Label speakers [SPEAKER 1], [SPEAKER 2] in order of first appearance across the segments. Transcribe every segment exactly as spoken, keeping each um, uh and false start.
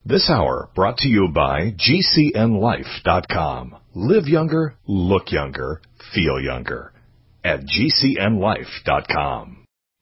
[SPEAKER 1] This hour brought to you by G C N life dot com. Live younger, look younger, feel younger at G C N life dot com.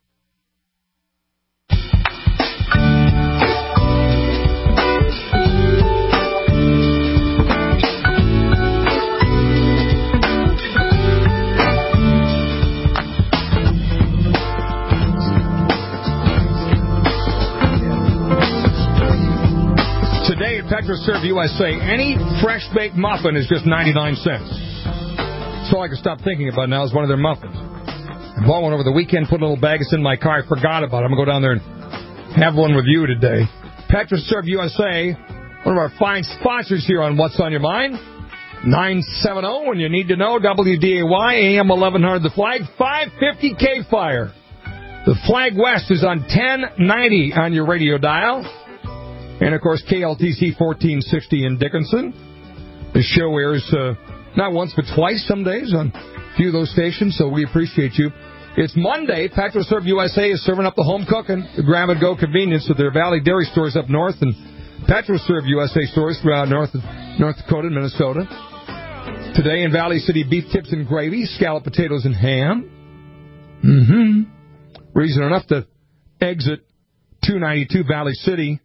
[SPEAKER 2] Today at PetroServe U S A, any fresh-baked muffin is just ninety-nine cents. That's all I can stop thinking about now is one of their muffins. I bought one over the weekend, put a little bag in my car. I forgot about it. I'm going to go down there and have one with you today. PetroServe U S A, one of our fine sponsors here on What's on Your Mind. nine seven zero, when you need to know, W D A Y, A M eleven hundred, The Flag, five fifty K-Fire. The Flag West is on ten ninety on your radio dial. And, of course, K L T C fourteen sixty in Dickinson. The show airs uh, not once but twice some days on a few of those stations, so we appreciate you. It's Monday. PetroServe U S A is serving up the home cooking, the grab-and-go convenience of their Valley Dairy stores up north and PetroServe U S A stores throughout North, North Dakota and Minnesota. Today in Valley City, beef tips and gravy, scalloped potatoes and ham. Mm-hmm. Reason enough to exit two ninety-two Valley City.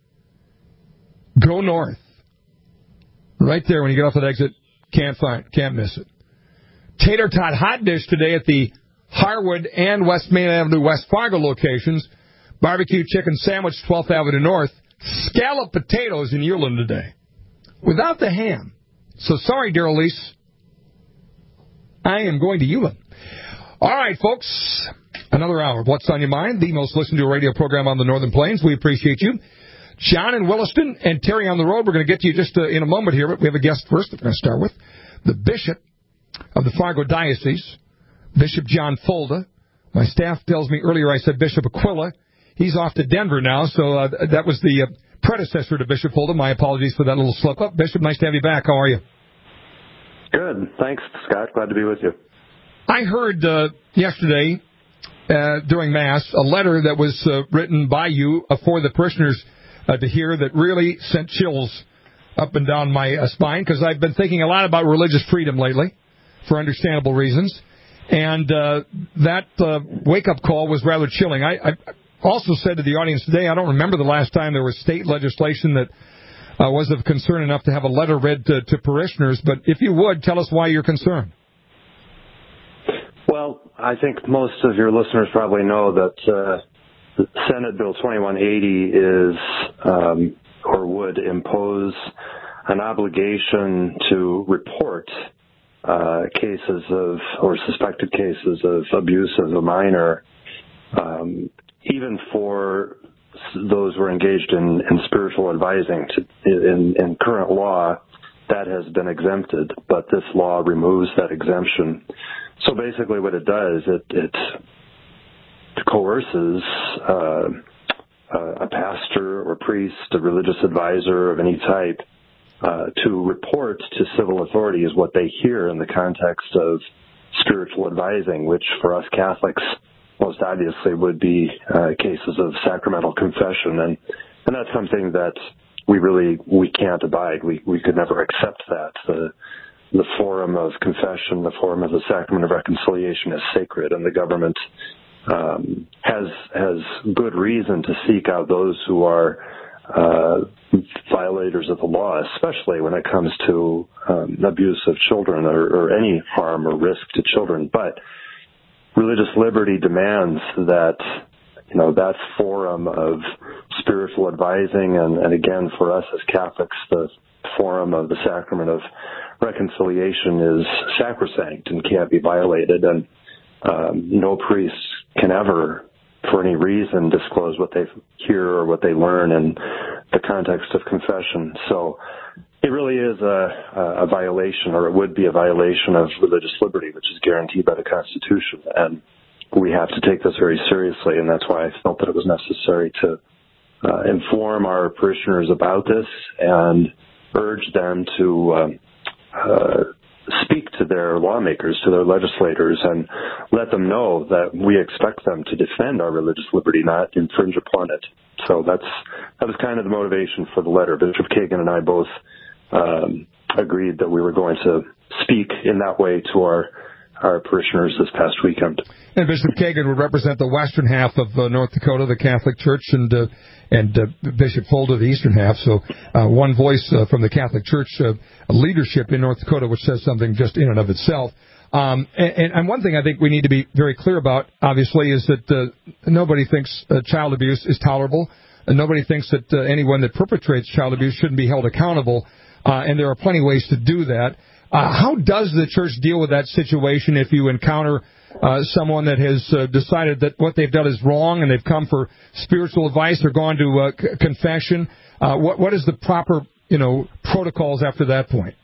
[SPEAKER 2] Go north. Right there when you get off that exit, can't find, can't miss it. Tater tot hot dish today at the Harwood and West Main Avenue West Fargo locations. Barbecue chicken sandwich, twelfth Avenue North. Scalloped potatoes in Uland today. Without the ham. So sorry, dear Elise. I am going to Uland. All right, folks. Another hour of What's on Your Mind, the most listened to radio program on the Northern Plains. We appreciate you. John in Williston and Terry on the road. We're going to get to you just uh, in a moment here, but we have a guest first that we're going to start with. The Bishop of the Fargo Diocese, Bishop John Folda. My staff tells me earlier I said Bishop Aquila. He's off to Denver now, so uh, that was the uh, predecessor to Bishop Folda. My apologies for that little slip-up. Bishop, nice to have you back. How are you?
[SPEAKER 3] Good. Thanks, Scott. Glad to be with you.
[SPEAKER 2] I heard uh, yesterday uh, during Mass a letter that was uh, written by you uh, for the parishioners Uh, to hear that really sent chills up and down my uh, spine, because I've been thinking a lot about religious freedom lately, for understandable reasons, and uh, that uh, wake-up call was rather chilling. I, I also said to the audience today, I don't remember the last time there was state legislation that uh, was of concern enough to have a letter read to, to parishioners, but if you would, tell us why you're concerned.
[SPEAKER 3] Well, I think most of your listeners probably know that uh, Senate Bill twenty-one eighty is um, or would impose an obligation to report uh, cases of or suspected cases of abuse of a minor, um, even for those who are engaged in, in spiritual advising. To, in, in current law, that has been exempted, but this law removes that exemption. So basically what it does, it, it coerces uh, a pastor or priest, a religious advisor of any type, uh, to report to civil authorities what they hear in the context of spiritual advising, which for us Catholics most obviously would be uh, cases of sacramental confession. And, and that's something that we really, we can't abide. We, we could never accept that. The, the forum of confession, the forum of the sacrament of reconciliation is sacred, and the government Um, has has good reason to seek out those who are uh, violators of the law, especially when it comes to um, abuse of children or, or any harm or risk to children. But religious liberty demands that, you know, that forum of spiritual advising, and, and again, for us as Catholics, the forum of the sacrament of reconciliation is sacrosanct and can't be violated. And Um, no priest can ever, for any reason, disclose what they hear or what they learn in the context of confession. So it really is a, a violation, or it would be a violation of religious liberty, which is guaranteed by the Constitution. And we have to take this very seriously, and that's why I felt that it was necessary to uh, inform our parishioners about this and urge them to uh, uh, speak to their lawmakers, to their legislators, and let them know that we expect them to defend our religious liberty, not infringe upon it. So that's that was kind of the motivation for the letter. Bishop Kagan and I both um, agreed that we were going to speak in that way to our our parishioners this past weekend.
[SPEAKER 2] And Bishop Kagan would represent the western half of uh, North Dakota, the Catholic Church, and uh, and uh, Bishop Folda, the eastern half. So uh, one voice uh, from the Catholic Church uh, leadership in North Dakota, which says something just in and of itself. Um, and, and one thing I think we need to be very clear about, obviously, is that uh, nobody thinks uh, child abuse is tolerable. And nobody thinks that uh, anyone that perpetrates child abuse shouldn't be held accountable. Uh, and there are plenty of ways to do that. Uh, how does the church deal with that situation if you encounter uh, someone that has uh, decided that what they've done is wrong and they've come for spiritual advice or gone to uh, c- confession? Uh, what what is the proper, you know, protocols after that point?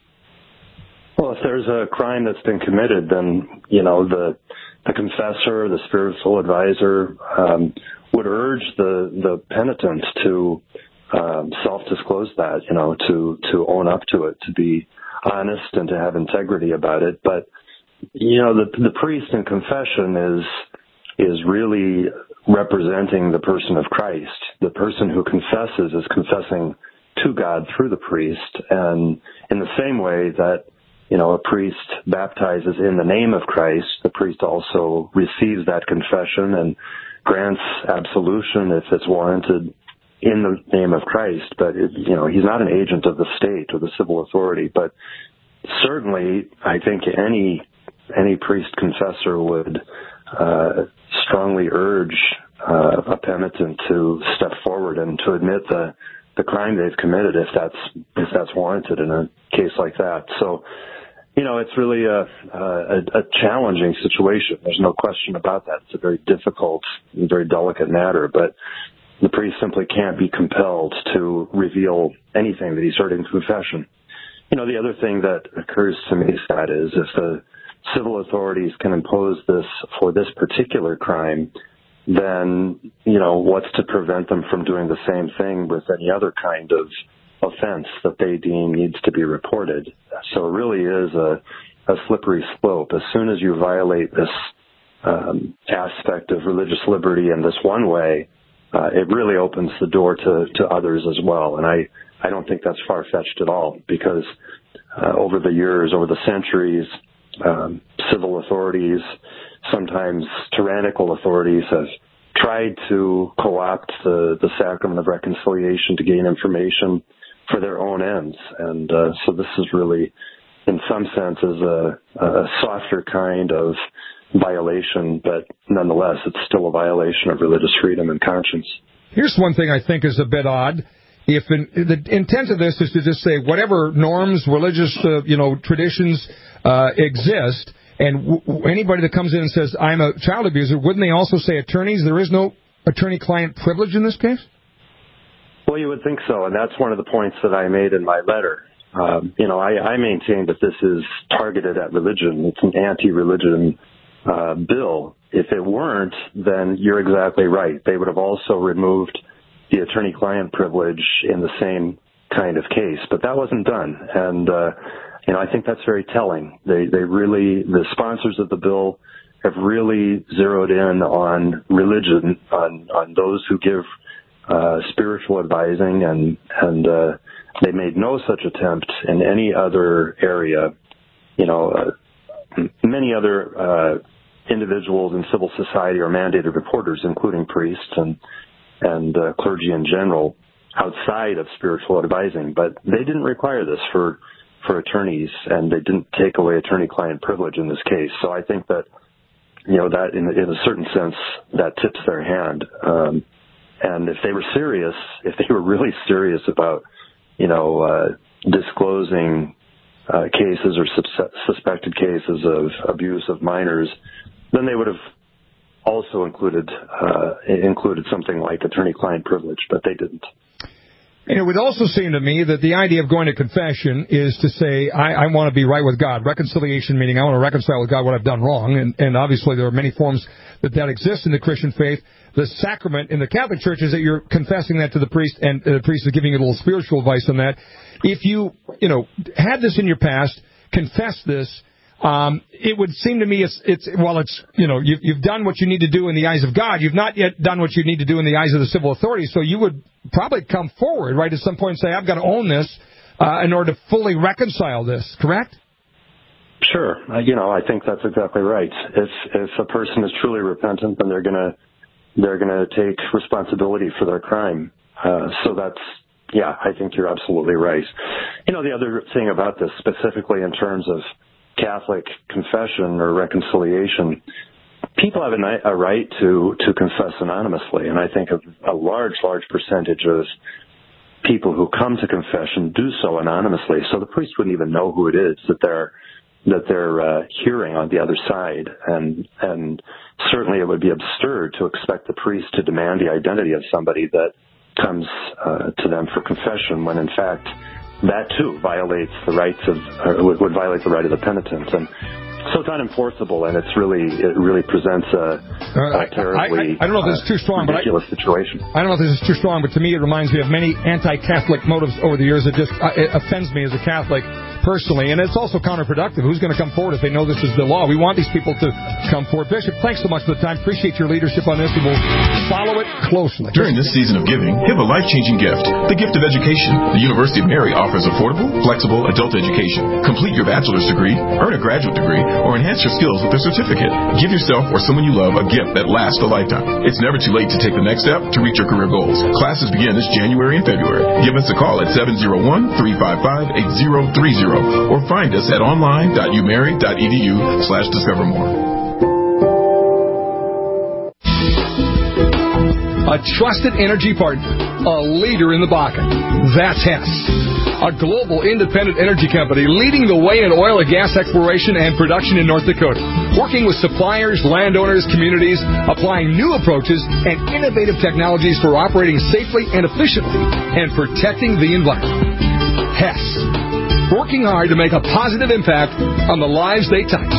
[SPEAKER 3] Well, if there's a crime that's been committed, then, you know, the the confessor, the spiritual advisor um, would urge the, the penitent to um, self-disclose that, you know, to, to own up to it, to be honest and to have integrity about it. But, you know, the the priest in confession is is really representing the person of Christ. The person who confesses is confessing to God through the priest. And in the same way that, you know, a priest baptizes in the name of Christ, the priest also receives that confession and grants absolution if it's warranted in the name of Christ. But, it, you know, he's not an agent of the state or the civil authority. But certainly, I think any any priest confessor would uh, strongly urge uh, a penitent to step forward and to admit the the crime they've committed if that's if that's warranted in a case like that. So, you know, it's really a, a, a challenging situation. There's no question about that. It's a very difficult and very delicate matter, but the priest simply can't be compelled to reveal anything that he's heard in confession. You know, the other thing that occurs to me, Scott, is if the civil authorities can impose this for this particular crime, then, you know, what's to prevent them from doing the same thing with any other kind of offense that they deem needs to be reported? So it really is a, a slippery slope. As soon as you violate this um, aspect of religious liberty in this one way, uh, it really opens the door to, to others as well. And I, I don't think that's far-fetched at all, because uh, over the years, over the centuries, um, civil authorities, sometimes tyrannical authorities, have tried to co-opt the, the sacrament of reconciliation to gain information for their own ends. And uh, so this is really, in some senses, a, a softer kind of violation, but nonetheless, it's still a violation of religious freedom and conscience.
[SPEAKER 2] Here's one thing I think is a bit odd. If in, the intent of this is to just say whatever norms, religious, uh, you know, traditions uh, exist, and w- anybody that comes in and says, I'm a child abuser, wouldn't they also say attorneys? There is no attorney-client privilege in this case?
[SPEAKER 3] Well, you would think so, and that's one of the points that I made in my letter. Um, you know, I, I maintain that this is targeted at religion. It's an anti-religion uh, bill. If it weren't, then you're exactly right. They would have also removed the attorney-client privilege in the same kind of case, but that wasn't done. And, uh, you know, I think that's very telling. They, they really, the sponsors of the bill have really zeroed in on religion, on, on those who give uh, spiritual advising, and, and, uh, they made no such attempt in any other area. You know, uh, many other, uh, individuals in civil society are mandated reporters, including priests and, and uh, clergy in general, outside of spiritual advising, but they didn't require this for for attorneys, and they didn't take away attorney-client privilege in this case. So I think that, you know, that in, in a certain sense, that tips their hand. Um, and if they were serious, if they were really serious about, you know, uh, disclosing uh, cases or sus- suspected cases of abuse of minors, then they would have also included uh, included something like attorney-client privilege, but they didn't.
[SPEAKER 2] And it would also seem to me that the idea of going to confession is to say, I, I want to be right with God. Reconciliation meaning I want to reconcile with God what I've done wrong. And, and obviously there are many forms that that exist in the Christian faith. The sacrament in the Catholic Church is that you're confessing that to the priest, and the priest is giving you a little spiritual advice on that. If you, you know, had this in your past, confess this, um, it would seem to me it's, it's well, it's, you know, you've, you've done what you need to do in the eyes of God. You've not yet done what you need to do in the eyes of the civil authorities. So you would probably come forward, right, at some point and say, I've got to own this uh, in order to fully reconcile this, correct?
[SPEAKER 3] Sure. Uh, you know, I think that's exactly right. If if a person is truly repentant, then they're gonna they're gonna take responsibility for their crime. Uh, so that's yeah, I think you're absolutely right. You know, the other thing about this, specifically in terms of Catholic confession or reconciliation, people have a, a right to to confess anonymously, and I think a, a large large percentage of people who come to confession do so anonymously. So the priest wouldn't even know who it is that they're that they're uh, hearing on the other side, and and certainly it would be absurd to expect the priest to demand the identity of somebody that comes uh, to them for confession, when in fact that too violates the rights of or would, would violate the right of the penitent. And so it's unenforceable, and it's really it really presents a, a terribly
[SPEAKER 2] I, I, I don't know if this is too strong,
[SPEAKER 3] ridiculous
[SPEAKER 2] but I,
[SPEAKER 3] situation.
[SPEAKER 2] I don't know if this is too strong, but to me it reminds me of many anti-Catholic motives over the years. It just uh, it offends me as a Catholic personally, and it's also counterproductive. Who's going to come forward if they know this is the law? We want these people to come forward. Bishop, thanks so much for the time. Appreciate your leadership on this, and we'll follow it closely.
[SPEAKER 4] During this season of giving, give a life-changing gift, the gift of education. The University of Mary offers affordable, flexible adult education. Complete your bachelor's degree, earn a graduate degree, or enhance your skills with a certificate. Give yourself or someone you love a gift that lasts a lifetime. It's never too late to take the next step to reach your career goals. Classes begin this January and February. Give us a call at seven oh one, three five five, eight oh three oh or find us at online dot u mary dot e d u slash discover more.
[SPEAKER 2] A trusted energy partner, a leader in the Bakken. That's Hess, a global independent energy company leading the way in oil and gas exploration and production in North Dakota, working with suppliers, landowners, communities, applying new approaches and innovative technologies for operating safely and efficiently and protecting the environment. Hess, working hard to make a positive impact on the lives they touch.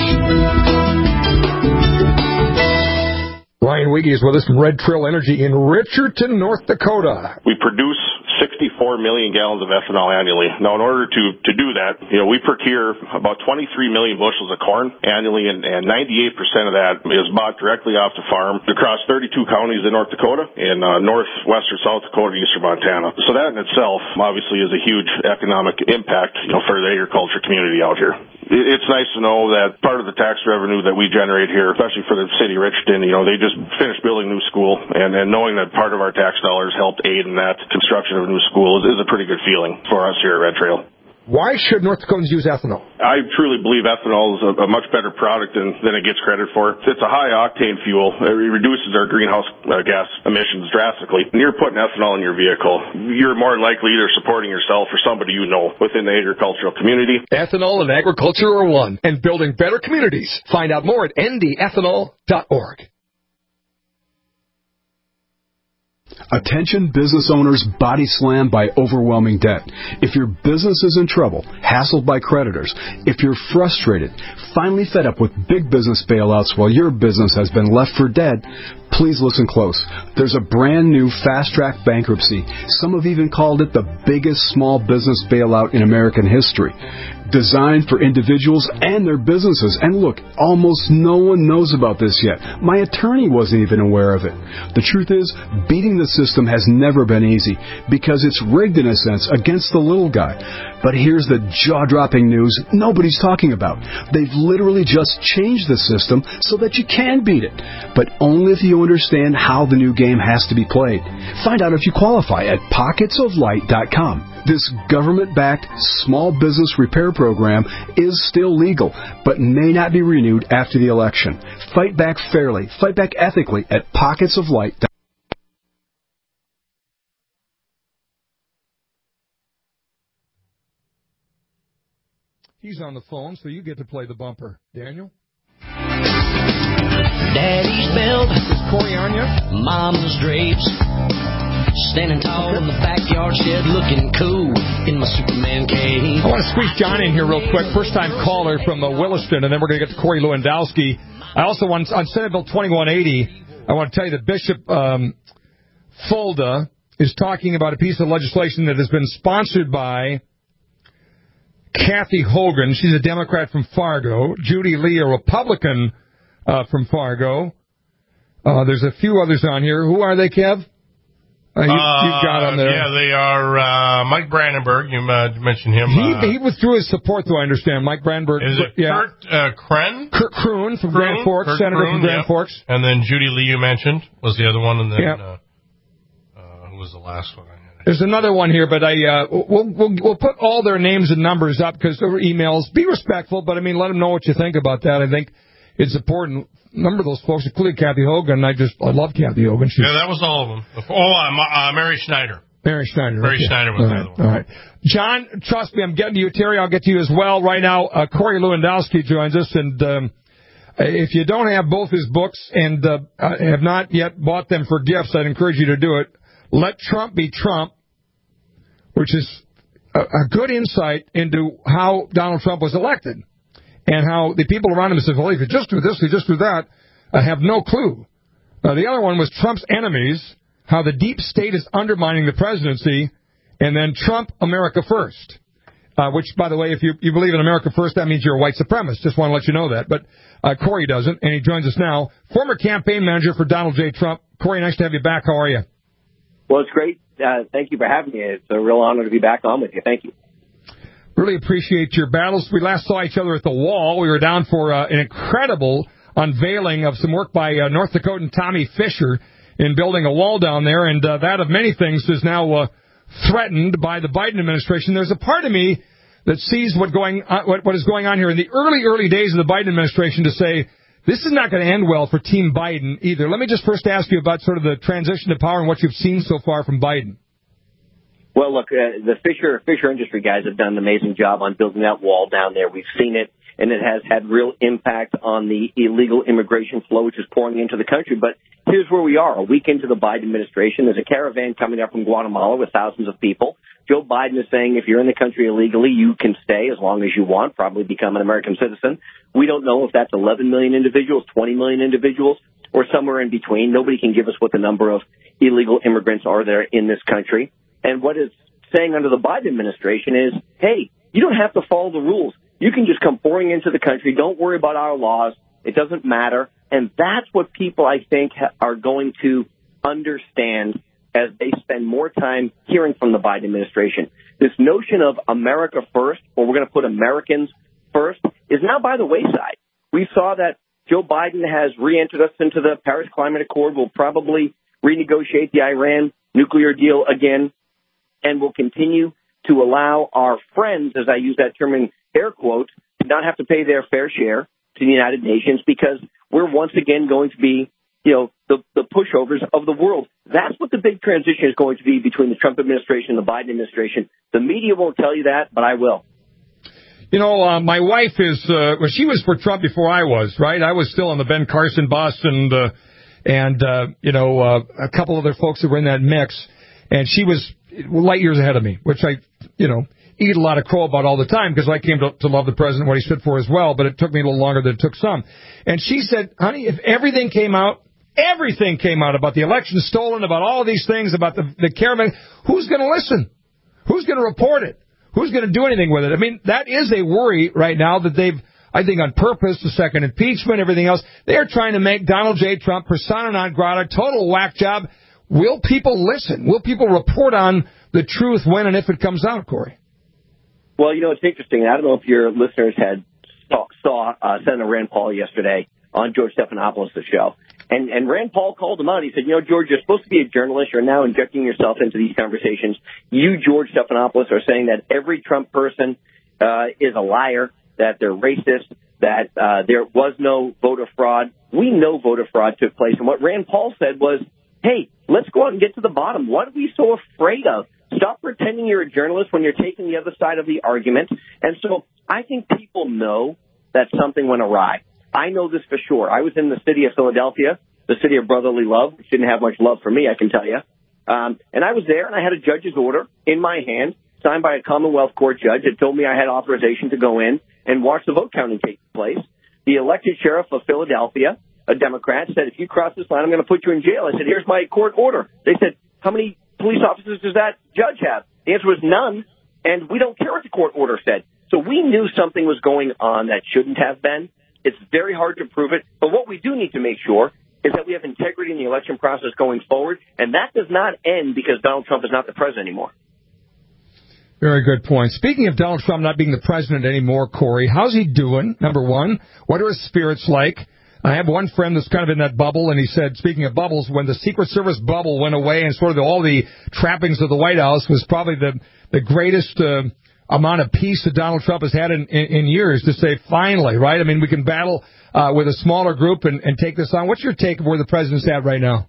[SPEAKER 2] Ryan Wiggy is with us from Red Trail Energy in Richardson, North Dakota.
[SPEAKER 5] We produce sixty-four million gallons of ethanol annually. Now, in order to, to do that, you know, we procure about twenty-three million bushels of corn annually, and, and ninety-eight percent of that is bought directly off the farm across thirty-two counties in North Dakota and uh, northwestern South Dakota, eastern Montana. So that in itself, obviously, is a huge economic impact, you know, for the agriculture community out here. It's nice to know that part of the tax revenue that we generate here, especially for the city of Richardson, you know, they just finished building a new school, and, and knowing that part of our tax dollars helped aid in that construction of a new school is, is a pretty good feeling for us here at Red Trail.
[SPEAKER 2] Why should North Dakotans use ethanol?
[SPEAKER 5] I truly believe ethanol is a, a much better product than, than it gets credit for. It's a high-octane fuel. It reduces our greenhouse uh, gas emissions drastically. When you're putting ethanol in your vehicle, you're more likely either supporting yourself or somebody you know within the agricultural community.
[SPEAKER 2] Ethanol and agriculture are one, and building better communities. Find out more at n d ethanol dot org.
[SPEAKER 6] Attention business owners body slammed by overwhelming debt. If your business is in trouble, hassled by creditors, if you're frustrated, finally fed up with big business bailouts while your business has been left for dead, please listen close. There's a brand new fast-track bankruptcy. Some have even called it the biggest small business bailout in American history. Designed for individuals and their businesses. And look, almost no one knows about this yet. My attorney wasn't even aware of it. The truth is, beating the system has never been easy because it's rigged in a sense against the little guy. But here's the jaw-dropping news nobody's talking about. They've literally just changed the system so that you can beat it, but only if you understand how the new game has to be played. Find out if you qualify at pockets of light dot com. This government-backed small business repair program is still legal, but may not be renewed after the election. Fight back fairly, fight back ethically at pockets of light dot com.
[SPEAKER 2] He's on the phone, so you get to play the bumper. Daniel?
[SPEAKER 7] Daddy's belt.
[SPEAKER 2] Is Corey on you?
[SPEAKER 7] Mama's drapes. Standing tall in the backyard shed looking cool in my Superman cape.
[SPEAKER 2] I want to squeeze John in here real quick. First-time caller from uh, Williston, and then we're going to get to Corey Lewandowski. I also want, on Senate Bill twenty-one eighty, I want to tell you that Bishop um, Fulda is talking about a piece of legislation that has been sponsored by Kathy Hogan. She's a Democrat from Fargo. Judy Lee, a Republican uh, from Fargo. Uh, there's a few others on here. Who are they, Kev? Uh, you, you've got on there.
[SPEAKER 8] Yeah, they are uh, Mike Brandenburg. You uh, mentioned him.
[SPEAKER 2] He,
[SPEAKER 8] uh,
[SPEAKER 2] he withdrew his support, though, I understand. Mike Brandenburg.
[SPEAKER 8] Is it
[SPEAKER 2] yeah.
[SPEAKER 8] Kurt uh, Kren?
[SPEAKER 2] Kurt Kroon from
[SPEAKER 8] Kroon,
[SPEAKER 2] Grand Forks,
[SPEAKER 8] Kurt
[SPEAKER 2] Senator
[SPEAKER 8] Kroon,
[SPEAKER 2] from Grand
[SPEAKER 8] yep.
[SPEAKER 2] Forks.
[SPEAKER 8] And then Judy Lee, you mentioned, was the other one. And then
[SPEAKER 2] yep.
[SPEAKER 8] uh, uh, who was the last one?
[SPEAKER 2] There's another one here, but I uh, we'll, we'll we'll put all their names and numbers up because there were emails. Be respectful, but I mean, let them know what you think about that. I think it's important. Number of those folks, including Kathy Hogan. I just I love Kathy Hogan. She's,
[SPEAKER 8] yeah, that was all of them. Oh, uh, uh, Mary Schneider.
[SPEAKER 2] Mary Schneider.
[SPEAKER 8] Mary
[SPEAKER 2] okay.
[SPEAKER 8] Schneider was
[SPEAKER 2] all
[SPEAKER 8] the
[SPEAKER 2] right,
[SPEAKER 8] other one.
[SPEAKER 2] All right. John, trust me, I'm getting to you. Terry, I'll get to you as well. Right now, uh, Corey Lewandowski joins us, and um, if you don't have both his books and uh, have not yet bought them for gifts, I'd encourage you to do it. Let Trump Be Trump, which is a, a good insight into how Donald Trump was elected and how the people around him said, well, if you just do this, if you just do that, I have no clue. Uh, the other one was Trump's enemies, how the deep state is undermining the presidency, and then Trump, America First, uh, which, by the way, if you, you believe in America First, that means you're a white supremacist. Just want to let you know that. But uh, Corey doesn't, and he joins us now. Former campaign manager for Donald J. Trump. Corey, nice to have you back. How are you?
[SPEAKER 9] Well, it's great. Uh, thank you for having me. It's a real honor to be back on with you. Thank you.
[SPEAKER 2] Really appreciate your battles. We last saw each other at the Wall. We were down for uh, an incredible unveiling of some work by uh, North Dakotan Tommy Fisher in building a wall down there, and uh, that of many things is now uh, threatened by the Biden administration. There's a part of me that sees what going on, what, what is going on here in the early, early days of the Biden administration to say, this is not going to end well for Team Biden either. Let me just first ask you about sort of the transition to power and what you've seen so far from Biden.
[SPEAKER 9] Well, look, uh, the Fisher Fisher Industry guys have done an amazing job on building that wall down there. We've seen it, and it has had real impact on the illegal immigration flow, which is pouring into the country. But here's where we are. A week into the Biden administration, there's a caravan coming up from Guatemala with thousands of people. Joe Biden is saying if you're in the country illegally, you can stay as long as you want, probably become an American citizen. We don't know if that's eleven million individuals, twenty million individuals, or somewhere in between. Nobody can give us what the number of illegal immigrants are there in this country. And what it's saying under the Biden administration is, hey, you don't have to follow the rules. You can just come pouring into the country. Don't worry about our laws. It doesn't matter. And that's what people, I think, ha- are going to understand as they spend more time hearing from the Biden administration. This notion of America first, or we're going to put Americans first, is now by the wayside. We saw that Joe Biden has re-entered us into the Paris Climate Accord. We'll probably renegotiate the Iran nuclear deal again, and will continue to allow our friends, as I use that term in air quotes, to not have to pay their fair share to the United Nations because we're once again going to be, you know, the, the pushovers of the world. That's what the big transition is going to be between the Trump administration and the Biden administration. The media won't tell you that, but I will.
[SPEAKER 2] You know, uh, my wife is, uh, well, she was for Trump before I was, right? I was still on the Ben Carson bus and, uh, and, uh, you know, uh, a couple other folks that were in that mix. And she was light years ahead of me, which I, you know, eat a lot of crow about all the time because I came to, to love the president, what he stood for as well, but it took me a little longer than it took some. And she said, honey, if everything came out, everything came out about the election stolen, about all of these things, about the, the caravan, who's going to listen? Who's going to report it? Who's going to do anything with it? I mean, that is a worry right now that they've, I think on purpose, the second impeachment, everything else, they're trying to make Donald J. Trump persona non grata, total whack job. Will people listen? Will people report on the truth when and if it comes out, Corey?
[SPEAKER 9] Well, you know, it's interesting. I don't know if your listeners had saw, saw uh, Senator Rand Paul yesterday on George Stephanopoulos' show. And, and Rand Paul called him out. He said, you know, George, you're supposed to be a journalist. You're now injecting yourself into these conversations. You, George Stephanopoulos, are saying that every Trump person uh, is a liar, that they're racist, that uh, there was no voter fraud. We know voter fraud took place. And what Rand Paul said was, hey, let's go out and get to the bottom. What are we so afraid of? Stop pretending you're a journalist when you're taking the other side of the argument. And so I think people know that something went awry. I know this for sure. I was in the city of Philadelphia, the city of brotherly love, which didn't have much love for me, I can tell you. Um, and I was there, and I had a judge's order in my hand, signed by a Commonwealth Court judge that told me I had authorization to go in and watch the vote counting take place. The elected sheriff of Philadelphia, a Democrat, said, if you cross this line, I'm going to put you in jail. I said, here's my court order. They said, how many police officers does that judge have? The answer was none, and we don't care what the court order said. So we knew something was going on that shouldn't have been. It's very hard to prove it. But what we do need to make sure is that we have integrity in the election process going forward, and that does not end because Donald Trump is not the president anymore.
[SPEAKER 2] Very good point. Speaking of Donald Trump not being the president anymore, Corey, how's he doing, number one? What are his spirits like? I have one friend that's kind of in that bubble, and he said, speaking of bubbles, when the Secret Service bubble went away and sort of the, all the trappings of the White House was probably the, the greatest uh, amount of peace that Donald Trump has had in, in, in years, to say finally, right? I mean, we can battle uh, with a smaller group and, and take this on. What's your take of where the president's at right now?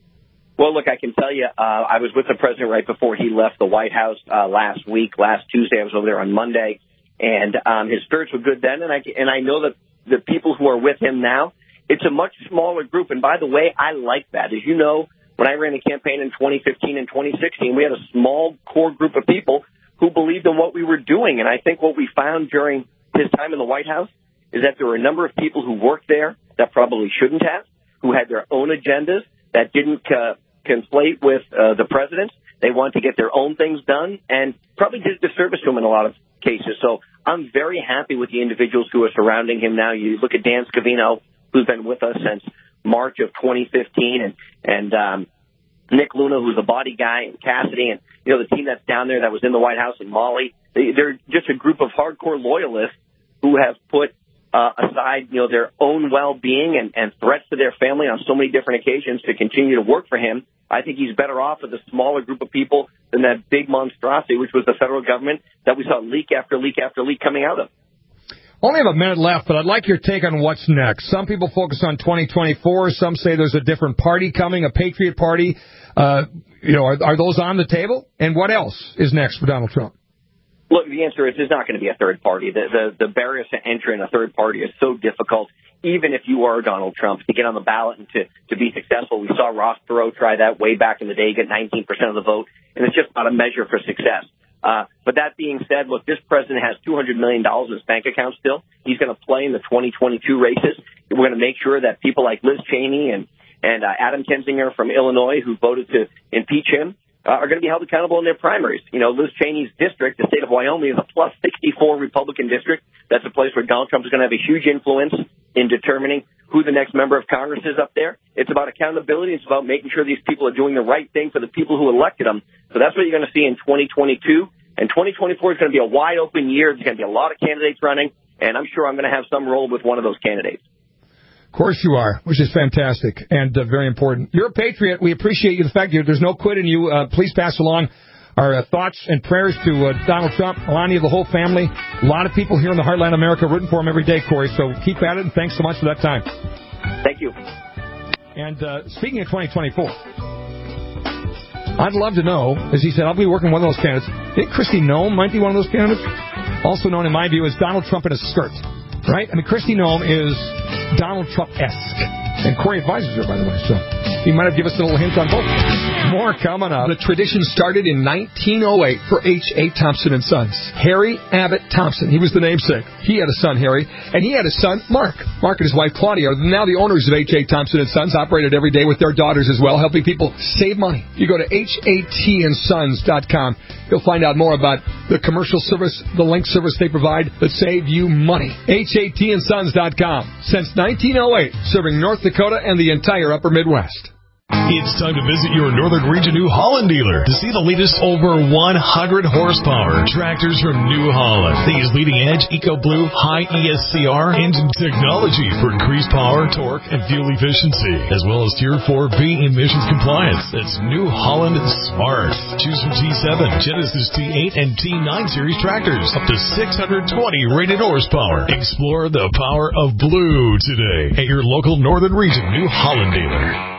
[SPEAKER 9] Well, look, I can tell you, uh, I was with the president right before he left the White House uh, last week. Last Tuesday, I was over there on Monday, and um, his spirits were good then, and I, and I know that the people who are with him now, it's a much smaller group. And by the way, I like that. As you know, when I ran the campaign in twenty fifteen and twenty sixteen, we had a small core group of people who believed in what we were doing. And I think what we found during his time in the White House is that there were a number of people who worked there that probably shouldn't have, who had their own agendas, that didn't uh, conflate with uh, the president. They wanted to get their own things done and probably did a disservice to him in a lot of cases. So I'm very happy with the individuals who are surrounding him now. You look at Dan Scavino, who's been with us since March of twenty fifteen, and, and um, Nick Luna, who's a body guy, and Cassidy, and, you know, the team that's down there that was in the White House, and Molly. They, they're just a group of hardcore loyalists who have put uh, aside, you know, their own well-being and, and threats to their family on so many different occasions to continue to work for him. I think he's better off with a smaller group of people than that big monstrosity, which was the federal government that we saw leak after leak after leak coming out of.
[SPEAKER 2] Only have a minute left, but I'd like your take on what's next. Some people focus on twenty twenty-four. Some say there's a different party coming, a Patriot Party. Uh, you know, are, are those on the table? And what else is next for Donald Trump?
[SPEAKER 9] Look, the answer is there's not going to be a third party. The, the, the barriers to entry in a third party is so difficult, even if you are Donald Trump, to get on the ballot and to, to be successful. We saw Ross Perot try that way back in the day, get nineteen percent of the vote, and it's just not a measure for success. Uh, but that being said, look, this president has two hundred million dollars in his bank account still. He's going to play in the twenty twenty-two races. We're going to make sure that people like Liz Cheney and, and uh, Adam Kinzinger from Illinois, who voted to impeach him, uh, are going to be held accountable in their primaries. You know, Liz Cheney's district, the state of Wyoming, is a plus sixty-four Republican district. That's a place where Donald Trump is going to have a huge influence in determining who the next member of Congress is up there. It's about accountability. It's about making sure these people are doing the right thing for the people who elected them. So that's what you're going to see in twenty twenty-two. And twenty twenty-four is going to be a wide open year. There's going to be a lot of candidates running, and I'm sure I'm going to have some role with one of those candidates.
[SPEAKER 2] Of course you are, which is fantastic and uh, very important. You're a patriot. We appreciate you. The fact that there's no quit in you. Uh, please pass along our uh, thoughts and prayers to uh, Donald Trump, Melania, the whole family. A lot of people here in the Heartland America rooting for him every day, Corey. So keep at it, and thanks so much for that time.
[SPEAKER 9] Thank you.
[SPEAKER 2] And uh, speaking of twenty twenty-four, I'd love to know, as he said, I'll be working with one of those candidates. I think Kristi Noem might be one of those candidates. Also known, in my view, as Donald Trump in a skirt. Right? I mean, Kristi Noem is Donald Trump-esque. And Corey advises her, by the way, so he might have given us a little hint on both. More coming up.
[SPEAKER 10] The tradition started in nineteen oh eight for H A. Thompson and Sons. Harry Abbott Thompson, he was the namesake. He had a son, Harry, and he had a son, Mark. Mark and his wife, Claudia, are now the owners of H A. Thompson and Sons, operated every day with their daughters as well, helping people save money. You go to H A T and sons dot com. You'll find out more about the commercial service, the link service they provide that save you money. H A T and sons dot com. Since nineteen oh eight, serving North Dakota and the entire upper Midwest.
[SPEAKER 1] It's time to visit your Northern Region New Holland dealer to see the latest over one hundred horsepower tractors from New Holland. These leading-edge EcoBlue high E S C R engine technology for increased power, torque, and fuel efficiency, as well as Tier four B emissions compliance. That's New Holland Smart. Choose from T seven, Genesis T eight, and T nine series tractors, up to six hundred twenty rated horsepower. Explore the power of blue today at your local Northern Region New Holland dealer.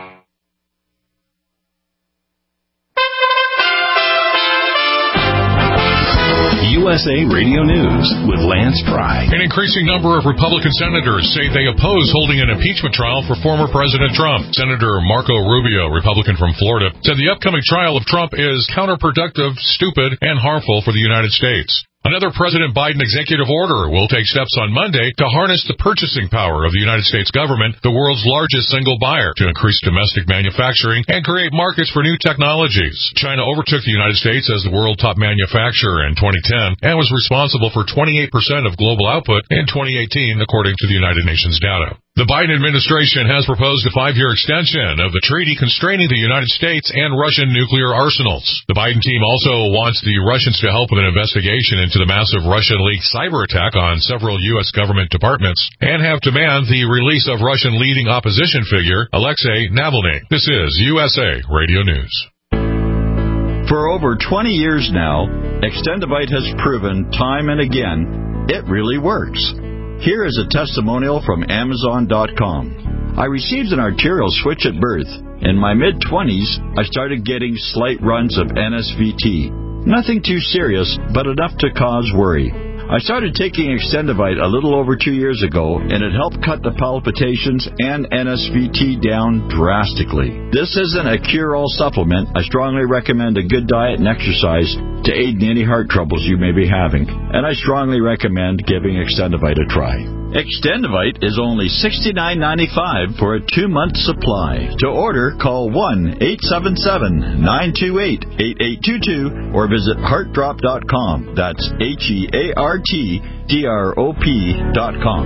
[SPEAKER 1] U S A Radio News with Lance Pry.
[SPEAKER 11] An increasing number of Republican senators say they oppose holding an impeachment trial for former President Trump. Senator Marco Rubio, Republican from Florida, said the upcoming trial of Trump is counterproductive, stupid, and harmful for the United States. Another President Biden executive order will take steps on Monday to harness the purchasing power of the United States government, the world's largest single buyer, to increase domestic manufacturing and create markets for new technologies. China overtook the United States as the world top manufacturer in twenty ten and was responsible for twenty-eight percent of global output in twenty eighteen, according to the United Nations data. The Biden administration has proposed a five-year extension of the treaty constraining the United States and Russian nuclear arsenals. The Biden team also wants the Russians to help with an investigation into the massive Russian-leaked cyber attack on several U S government departments and have demand the release of Russian leading opposition figure Alexei Navalny. This is U S A Radio News.
[SPEAKER 12] For over twenty years now, Extendivite has proven time and again it really works. Here is a testimonial from Amazon dot com. I received an arterial switch at birth. In my mid-twenties, I started getting slight runs of N S V T. Nothing too serious, but enough to cause worry. I started taking Extendivite a little over two years ago, and it helped cut the palpitations and N S V T down drastically. This isn't a cure-all supplement. I strongly recommend a good diet and exercise to aid in any heart troubles you may be having, and I strongly recommend giving Extendivite a try. Extendivite is only sixty-nine ninety-five for a two-month supply. To order, call one eight seven seven, nine two eight, eight eight two two or visit heart drop dot com. That's H E A R T D R O P dot com.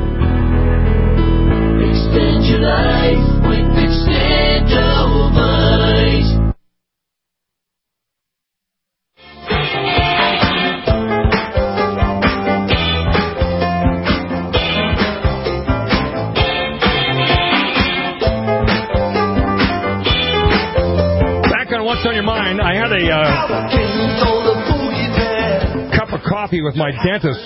[SPEAKER 13] Extend your life with Extendivite.
[SPEAKER 2] What's on your mind? I had a uh, cup of coffee with my dentist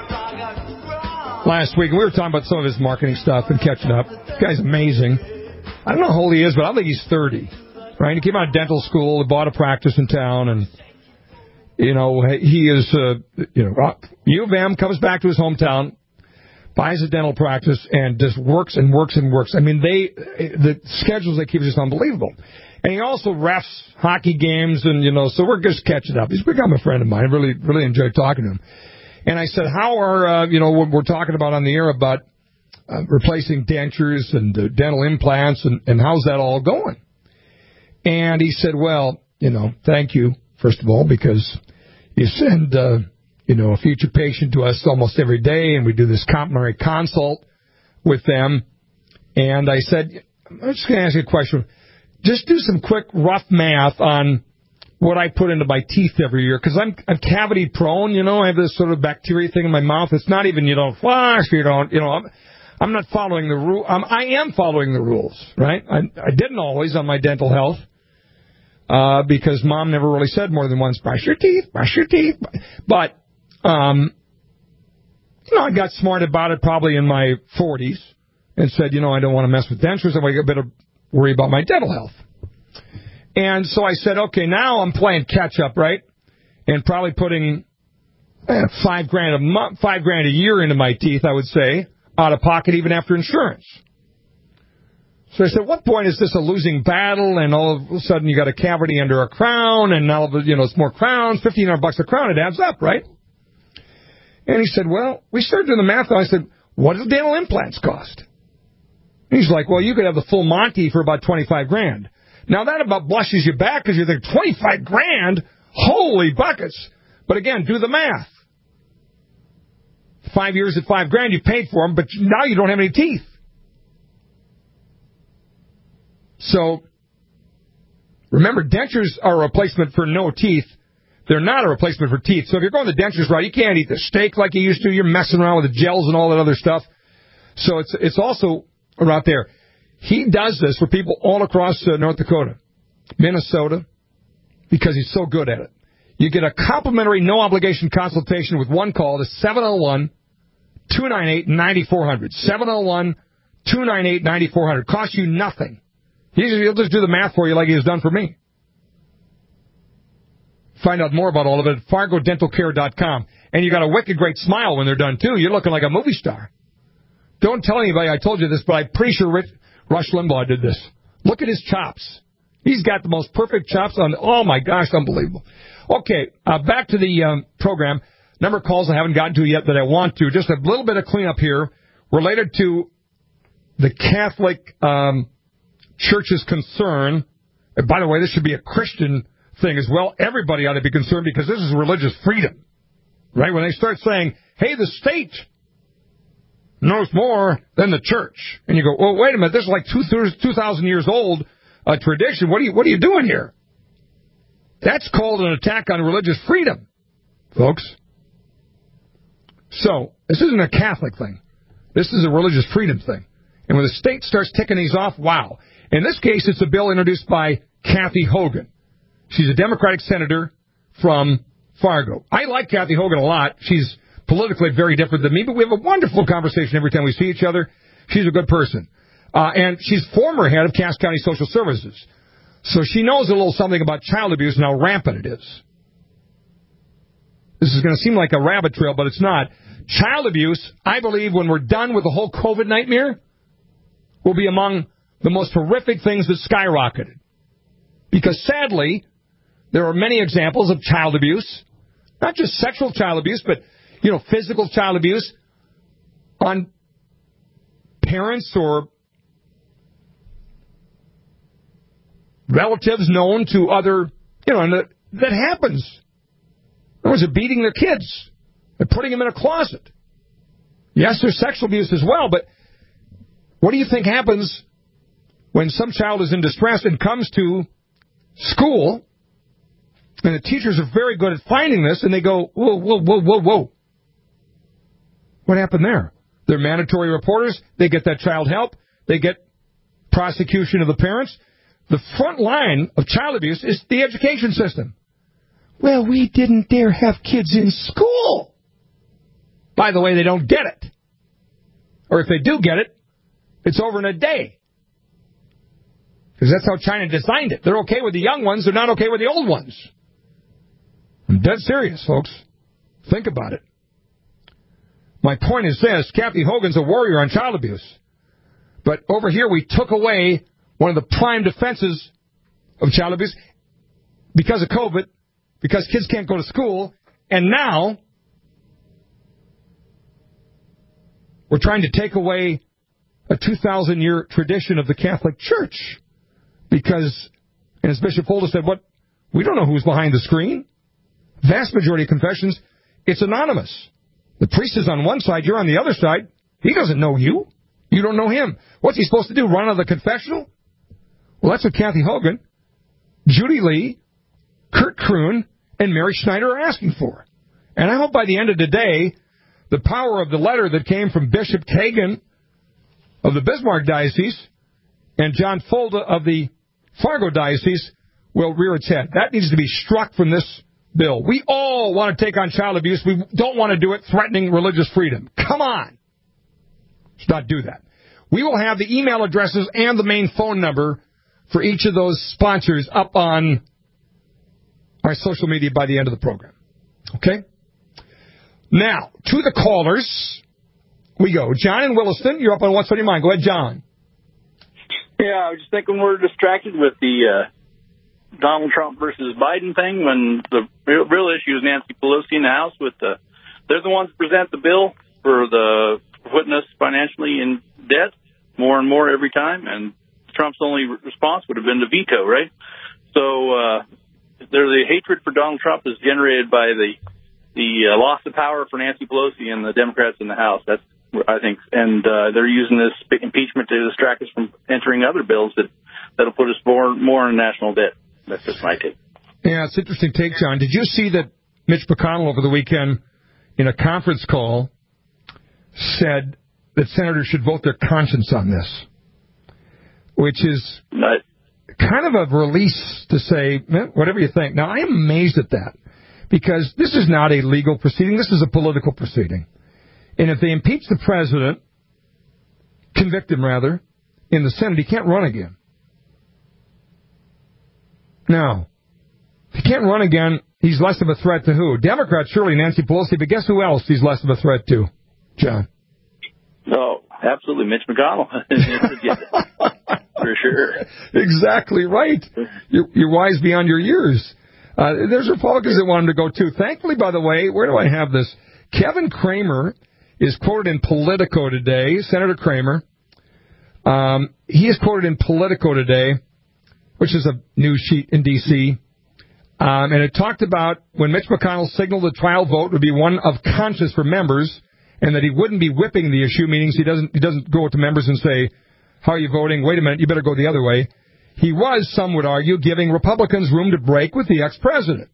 [SPEAKER 2] last week, and we were talking about some of his marketing stuff and catching up. This guy's amazing. I don't know how old he is, but I think he's thirty. Right? He came out of dental school, he bought a practice in town, and you know he is, uh, you know, U of M, comes back to his hometown, buys a dental practice, and just works and works and works. I mean, they the schedules they keep are just unbelievable. And he also refs hockey games, and, you know, so we're just catching up. He's become a friend of mine. I really, really enjoyed talking to him. And I said, how are, uh, you know, we're talking about on the air about uh, replacing dentures and uh, dental implants, and, and how's that all going? And he said, well, you know, thank you, first of all, because you send, uh, you know, a future patient to us almost every day, and we do this complimentary consult with them. And I said, I'm just going to ask you a question. Just do some quick, rough math on what I put into my teeth every year, because I'm, I'm cavity prone, you know. I have this sort of bacteria thing in my mouth. It's not even you don't flush, you don't, you know. I'm, I'm not following the rule. Um, I am following the rules, right? I, I didn't always on my dental health, uh, because Mom never really said more than once, brush your teeth, brush your teeth. But, um, you know, I got smart about it probably in my forties and said, you know, I don't want to mess with dentures. I better worry about my dental health. And so I said, okay, now I'm playing catch up, right? And probably putting eh, five grand a month, five grand a year into my teeth, I would say, out of pocket even after insurance. So I said, what point is this a losing battle? And all of a sudden you got a cavity under a crown, and now you know it's more crowns, fifteen hundred bucks a crown. It adds up, right? And he said, well, we started doing the math. And I said, what do dental implants cost? He's like, well, you could have the full Monty for about twenty-five grand. Now, that about blushes you back because you think, twenty-five grand? Holy buckets. But again, do the math. Five years at five grand, you paid for them, but now you don't have any teeth. So, remember, dentures are a replacement for no teeth. They're not a replacement for teeth. So if you're going the dentures right, you can't eat the steak like you used to. You're messing around with the gels and all that other stuff. So it's it's also out there. He does this for people all across uh, North Dakota, Minnesota, because he's so good at it. You get a complimentary, no-obligation consultation with one call to seven oh one, two nine eight, nine four hundred. seven oh one, two nine eight, nine four hundred. Costs you nothing. He'll just do the math for you like he has done for me. Find out more about all of it at fargo dental care dot com. And you got a wicked great smile when they're done, too. You're looking like a movie star. Don't tell anybody I told you this, but I'm pretty sure Rich, Rush Limbaugh did this. Look at his chops. He's got the most perfect chops on. Oh, my gosh, unbelievable. Okay, uh, back to the um, program. Number of calls I haven't gotten to yet that I want to. Just a little bit of cleanup here related to the Catholic um, Church's concern. And by the way, this should be a Christian thing as well. Everybody ought to be concerned because this is religious freedom, right? When they start saying, hey, the state knows more than the church. And you go, well, wait a minute, this is like two thousand years old uh, tradition. What are you, what are you doing here? That's called an attack on religious freedom, folks. So, this isn't a Catholic thing. This is a religious freedom thing. And when the state starts ticking these off, wow. In this case, it's a bill introduced by Kathy Hogan. She's a Democratic senator from Fargo. I like Kathy Hogan a lot. She's politically very different than me, but we have a wonderful conversation every time we see each other. She's a good person. Uh, and she's former head of Cass County Social Services. So she knows a little something about child abuse and how rampant it is. This is going to seem like a rabbit trail, but it's not. Child abuse, I believe, when we're done with the whole COVID nightmare, will be among the most horrific things that skyrocketed. Because sadly, there are many examples of child abuse, not just sexual child abuse, but, you know, physical child abuse on parents or relatives known to other, you know, and that, that happens. In other words, they're beating their kids. They're putting them in a closet. Yes, there's sexual abuse as well, but what do you think happens when some child is in distress and comes to school, and the teachers are very good at finding this, and they go, whoa, whoa, whoa, whoa, whoa. What happened there? They're mandatory reporters. They get that child help. They get prosecution of the parents. The front line of child abuse is the education system. Well, we didn't dare have kids in school. By the way, they don't get it. Or if they do get it, it's over in a day. Because that's how China designed it. They're okay with the young ones. They're not okay with the old ones. I'm dead serious, folks. Think about it. My point is this. Kathy Hogan's a warrior on child abuse. But over here, we took away one of the prime defenses of child abuse because of COVID, because kids can't go to school, and now we're trying to take away a two thousand year tradition of the Catholic Church. Because, and as Bishop Holder said, what we don't know who's behind the screen. Vast majority of confessions, it's anonymous. The priest is on one side, you're on the other side. He doesn't know you. You don't know him. What's he supposed to do, run out of the confessional? Well, that's what Kathy Hogan, Judy Lee, Kurt Kroon, and Mary Schneider are asking for. And I hope by the end of the day, the power of the letter that came from Bishop Kagan of the Bismarck Diocese and John Folda of the Fargo Diocese will rear its head. That needs to be struck from this bill. We all want to take on child abuse. We don't want to do it threatening religious freedom. Come on. Let's not do that. We will have the email addresses and the main phone number for each of those sponsors up on our social media by the end of the program. Okay? Now, to the callers we go. John in Williston, you're up on What's on Your Mind. Go ahead, John.
[SPEAKER 14] Yeah, I was just thinking we're distracted with the uh, Donald Trump versus Biden thing when the real, real issue is Nancy Pelosi in the House. With the, they're the ones that present the bill for the putting us financially in debt more and more every time, and Trump's only response would have been to veto, right? So uh, they're, the hatred for Donald Trump is generated by the the uh, loss of power for Nancy Pelosi and the Democrats in the House. That's, I think, and uh, they're using this impeachment to distract us from entering other bills that that'll put us more more in national debt. That's just my take.
[SPEAKER 2] Yeah, it's an interesting take, John. Did you see that Mitch McConnell over the weekend in a conference call said that senators should vote their conscience on this, which is kind of a release to say, whatever you think. Now, I am amazed at that because this is not a legal proceeding. This is a political proceeding. And if they impeach the president, convict him rather, in the Senate, he can't run again. Now, if he can't run again, he's less of a threat to who? Democrats, surely Nancy Pelosi, but guess who else he's less of a threat to, John?
[SPEAKER 14] Oh, absolutely, Mitch McConnell. For sure.
[SPEAKER 2] Exactly right. You're, you're wise beyond your years. Uh, there's Republicans that want him to go, too. Thankfully, by the way, where do I have this? Kevin Cramer is quoted in Politico today, Senator Cramer. Um, he is quoted in Politico today, which is a news sheet in D C, um, and it talked about when Mitch McConnell signaled the trial vote would be one of conscience for members, and that he wouldn't be whipping the issue, meaning he doesn't he doesn't go to members and say, how are you voting? Wait a minute, you better go the other way. He was, some would argue, giving Republicans room to break with the ex-president.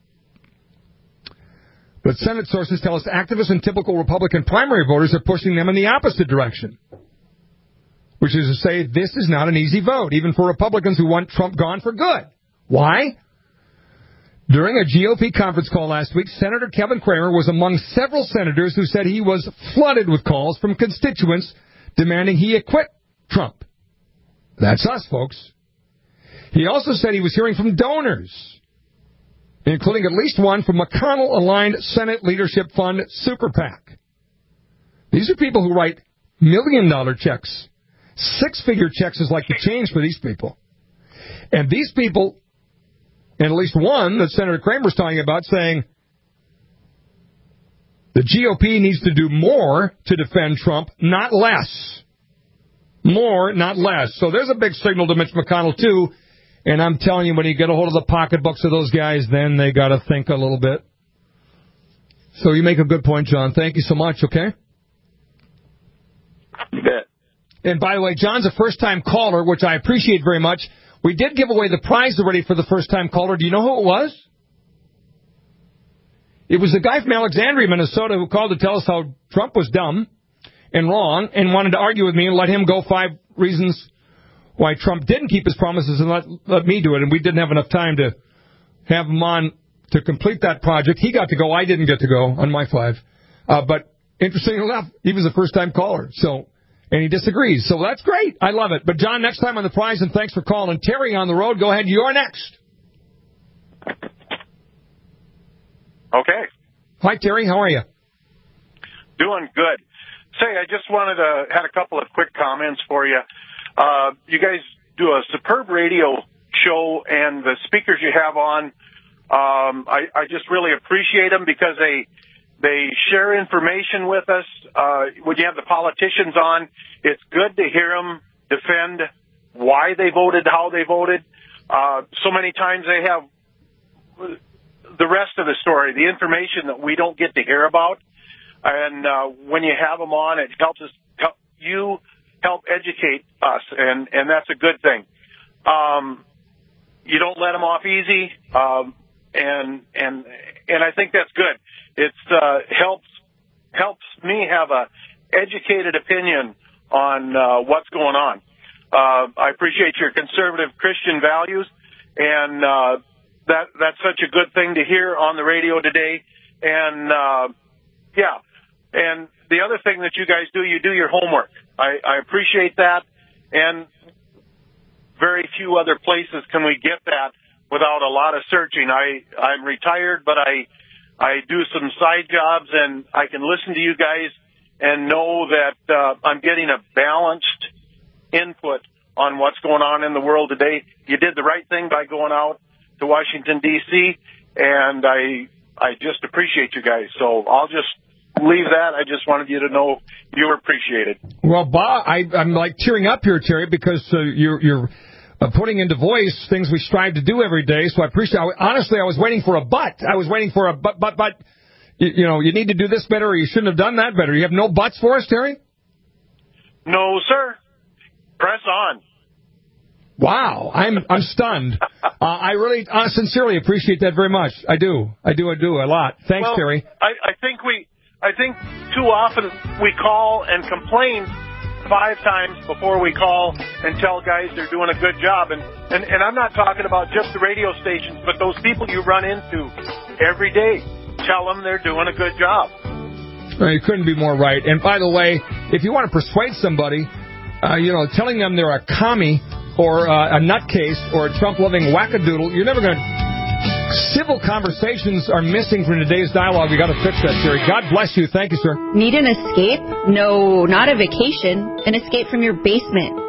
[SPEAKER 2] But Senate sources tell us activists and typical Republican primary voters are pushing them in the opposite direction, which is to say this is not an easy vote, even for Republicans who want Trump gone for good. Why? During a G O P conference call last week, Senator Kevin Cramer was among several senators who said he was flooded with calls from constituents demanding he acquit Trump. That's us, folks. He also said he was hearing from donors, including at least one from McConnell-aligned Senate Leadership Fund Super PAC. These are people who write million-dollar checks. Six-figure checks is like the change for these people. And these people, and at least one that Senator Cramer's talking about, saying the G O P needs to do more to defend Trump, not less. More, not less. So there's a big signal to Mitch McConnell, too. And I'm telling you, when you get a hold of the pocketbooks of those guys, then they got to think a little bit. So you make a good point, John. Thank you so much, okay?
[SPEAKER 14] You bet.
[SPEAKER 2] And by the way, John's a first-time caller, which I appreciate very much. We did give away the prize already for the first-time caller. Do you know who it was? It was the guy from Alexandria, Minnesota, who called to tell us how Trump was dumb and wrong and wanted to argue with me and let him go five reasons why Trump didn't keep his promises and let, let me do it. And we didn't have enough time to have him on to complete that project. He got to go. I didn't get to go on my five. Uh, but interesting enough, he was a first-time caller. So, and he disagrees. So that's great. I love it. But, John, next time on the prize, and thanks for calling. Terry on the road. Go ahead. You're next.
[SPEAKER 15] Okay.
[SPEAKER 2] Hi, Terry. How are you?
[SPEAKER 15] Doing good. Say, I just wanted to had a couple of quick comments for you. Uh, you guys do a superb radio show, and the speakers you have on, um, I, I just really appreciate them because they they share information with us. Uh, when you have the politicians on, it's good to hear them defend why they voted, how they voted. Uh, so many times they have the rest of the story, the information that we don't get to hear about. And uh, when you have them on, it helps us, help you help educate us, and, and that's a good thing. Um, you don't let them off easy, um, and and and I think that's good. It uh, helps helps me have a educated opinion on uh, what's going on. Uh, I appreciate your conservative Christian values, and uh, that that's such a good thing to hear on the radio today. And uh, yeah, and the other thing that you guys do, you do your homework. I, I appreciate that, and very few other places can we get that without a lot of searching. I, I'm retired, but I I do some side jobs, and I can listen to you guys and know that uh, I'm getting a balanced input on what's going on in the world today. You did the right thing by going out to Washington, D C, and I I just appreciate you guys. So I'll just leave that. I just wanted you to know you were appreciated.
[SPEAKER 2] Well, Bob, I, I'm like tearing up here, Terry, because uh, you're, you're uh, putting into voice things we strive to do every day. So I appreciate it. Honestly, I was waiting for a but. I was waiting for a but, but, but, you, you know, you need to do this better or you shouldn't have done that better. You have no buts for us, Terry?
[SPEAKER 15] No, sir. Press on.
[SPEAKER 2] Wow, I'm I'm stunned. uh, I really, uh, sincerely appreciate that very much. I do. I do. I do a lot. Thanks,
[SPEAKER 15] well,
[SPEAKER 2] Terry.
[SPEAKER 15] I, I think we... I think too often we call and complain five times before we call and tell guys they're doing a good job. And, and, and I'm not talking about just the radio stations, but those people you run into every day. Tell them they're doing a good job.
[SPEAKER 2] Well, you couldn't be more right. And by the way, if you want to persuade somebody, uh, you know, telling them they're a commie or uh, a nutcase or a Trump-loving wackadoodle, you're never going to... Civil conversations are missing from today's dialogue. We got to fix that, Terry. God bless you. Thank you, sir.
[SPEAKER 16] Need an escape? No, not a vacation. An escape from your basement.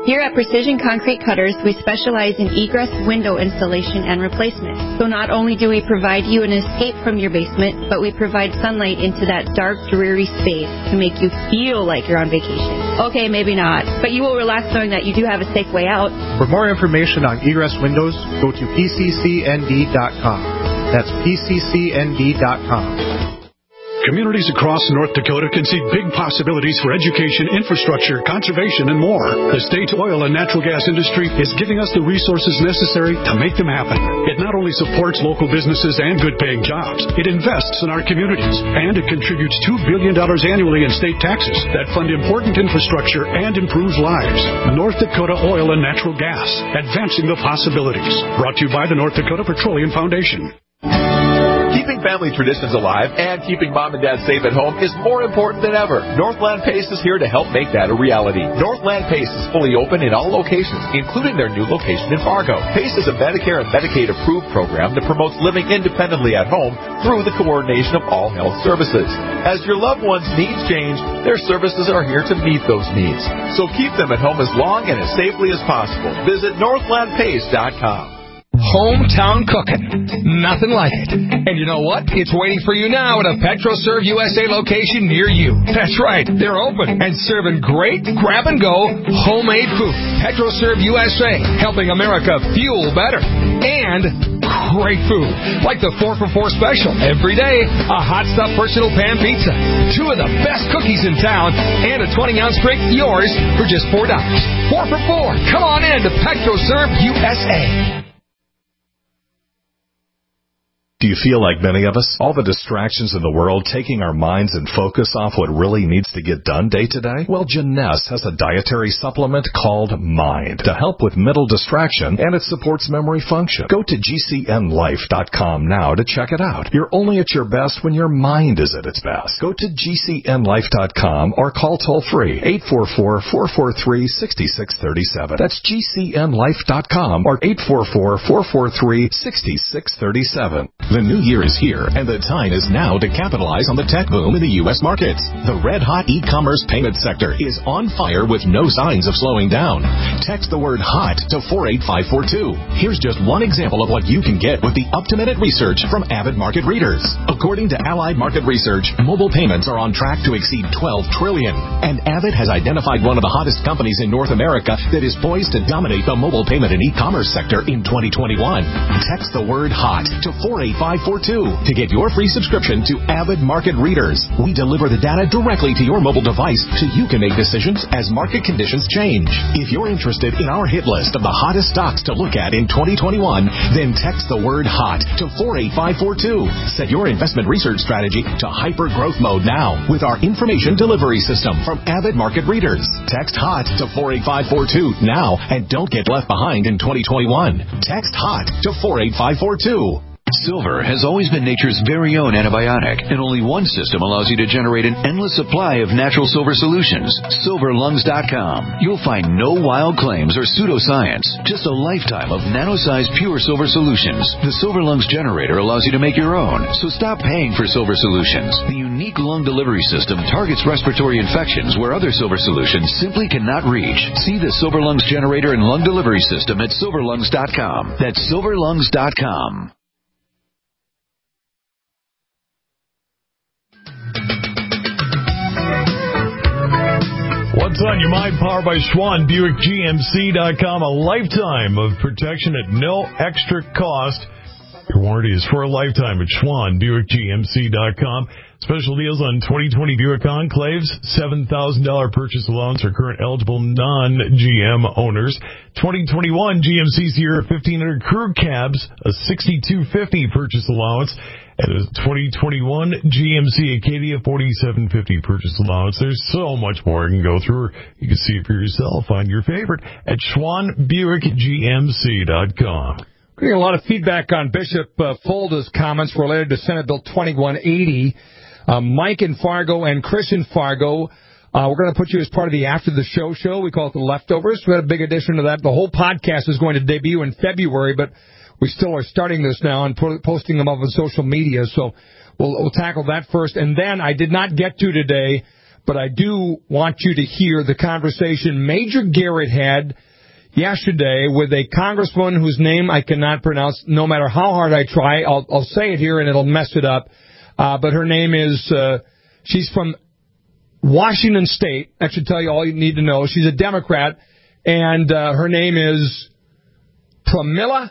[SPEAKER 16] Here at Precision Concrete Cutters, we specialize in egress window installation and replacement. So not only do we provide you an escape from your basement, but we provide sunlight into that dark, dreary space to make you feel like you're on vacation. Okay, maybe not, but you will relax knowing that you do have a safe way out.
[SPEAKER 17] For more information on egress windows, go to P C C N D dot com. That's P C C N D dot com.
[SPEAKER 6] Communities across North Dakota can see big possibilities for education, infrastructure, conservation, and more. The state's oil and natural gas industry is giving us the resources necessary to make them happen. It not only supports local businesses and good-paying jobs, it invests in our communities, and it contributes two billion dollars annually in state taxes that fund important infrastructure and improves lives. North Dakota Oil and Natural Gas, advancing the possibilities. Brought to you by the North Dakota Petroleum Foundation.
[SPEAKER 18] Keeping family traditions alive and keeping mom and dad safe at home is more important than ever. Northland Pace is here to help make that a reality. Northland Pace is fully open in all locations, including their new location in Fargo. Pace is a Medicare and Medicaid approved program that promotes living independently at home through the coordination of all health services. As your loved ones' needs change, their services are here to meet those needs. So keep them at home as long and as safely as possible. Visit northland pace dot com.
[SPEAKER 10] Hometown cooking. Nothing like it. And you know what? It's waiting for you now at a PetroServe U S A location near you. That's right. They're open and serving great grab-and-go homemade food. PetroServe U S A, helping America fuel better. And great food, like the four for four special. Every day, a hot stuff personal pan pizza. Two of the best cookies in town, and a twenty-ounce drink, yours for just four dollars. Four for four. Come on in to PetroServe U S A.
[SPEAKER 19] Do you feel like many of us? All the distractions in the world taking our minds and focus off what really needs to get done day to day? Well, Jeunesse has a dietary supplement called Mind to help with mental distraction, and it supports memory function. Go to G C N life dot com now to check it out. You're only at your best when your mind is at its best. Go to G C N life dot com or call toll-free eight four four, four four three, six six three seven. That's G C N life dot com or eight four four, four four three, six six three seven.
[SPEAKER 1] The new year is here, and the time is now to capitalize on the tech boom in the U S markets. The red-hot e-commerce payment sector is on fire with no signs of slowing down. Text the word HOT to four eight five four two. Here's just one example of what you can get with the up-to-minute research from Avid Market Readers. According to Allied Market Research, mobile payments are on track to exceed twelve trillion dollars, and Avid has identified one of the hottest companies in North America that is poised to dominate the mobile payment and e-commerce sector in twenty twenty-one. Text the word HOT to four eight five four two to get your free subscription to Avid Market Readers. We deliver the data directly to your mobile device so you can make decisions as market conditions change. If you're interested in our hit list of the hottest stocks to look at in twenty twenty-one, then text the word HOT to four eight five four two. Set your investment research strategy to hyper growth mode now with our information delivery system from Avid Market Readers. Text HOT to four eight five four two now and don't get left behind in twenty twenty-one. Text HOT to four eight five four two.
[SPEAKER 20] Silver has always been nature's very own antibiotic, and only one system allows you to generate an endless supply of natural silver solutions. silver lungs dot com. You'll find no wild claims or pseudoscience, just a lifetime of nano-sized pure silver solutions. The Silver Lungs generator allows you to make your own, so stop paying for silver solutions. The unique lung delivery system targets respiratory infections where other silver solutions simply cannot reach. See the Silver Lungs generator and lung delivery system at silver lungs dot com. That's silver lungs dot com.
[SPEAKER 21] What's on your mind? Powered by Schwann Buick G M C dot com. A lifetime of protection at no extra cost. Your warranty is for a lifetime at Schwann Buick G M C dot com. Special deals on twenty twenty Buick Enclaves, seven thousand dollars purchase allowance for current eligible non-G M owners. twenty twenty-one G M C Sierra fifteen hundred Crew Cabs, a sixty-two fifty purchase allowance. And a twenty twenty-one G M C Acadia forty-seven fifty purchase allowance. There's so much more you can go through. You can see it for yourself. Find your favorite at Schwann Buick G M C dot com.
[SPEAKER 2] We're getting a lot of feedback on Bishop uh, Folda's comments related to Senate Bill twenty-one eighty. Uh, Mike in Fargo and Chris in Fargo. Uh, we're going to put you as part of the After the Show show. We call it the Leftovers. We had a big addition to that. The whole podcast is going to debut in February, but we still are starting this now and po- posting them up on social media. So we'll, we'll tackle that first. And then I did not get to today but I do want you to hear the conversation Major Garrett had yesterday with a congresswoman whose name I cannot pronounce, no matter how hard I try. I'll, I'll say it here and it'll mess it up. Uh, but her name is, uh, she's from Washington State. That should tell you all you need to know. She's a Democrat, and uh, her name is Pramila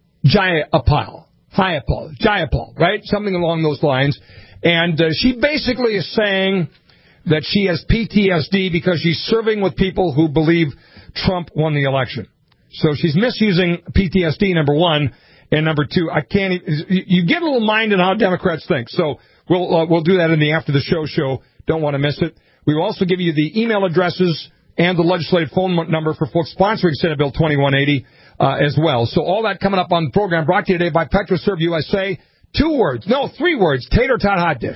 [SPEAKER 2] Jayapal. Jayapal, Jayapal, right? Something along those lines. And uh, she basically is saying that she has P T S D because she's serving with people who believe Trump won the election. So she's misusing P T S D, number one, and number two, I can't even, you get a little mind in how Democrats think. So we'll uh, we'll do that in the After the Show show. Don't want to miss it. We will also give you the email addresses and the legislative phone number for folks sponsoring Senate Bill twenty-one eighty uh, as well. So all that coming up on the program, brought to you today by PetroServe U S A. Two words, no, three words, Tater Tot Hot Dish.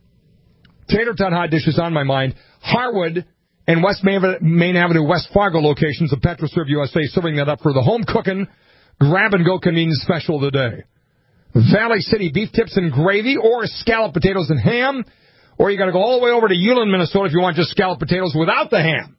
[SPEAKER 2] Tater Tot Hot Dish is on my mind. Harwood and West Main Avenue, West Fargo locations of PetroServe U S A, serving that up for the home cooking, grab-and-go convenience special of the day. Valley City, beef tips and gravy, or scalloped potatoes and ham. Or you got to go all the way over to Ulen, Minnesota if you want just scalloped potatoes without the ham.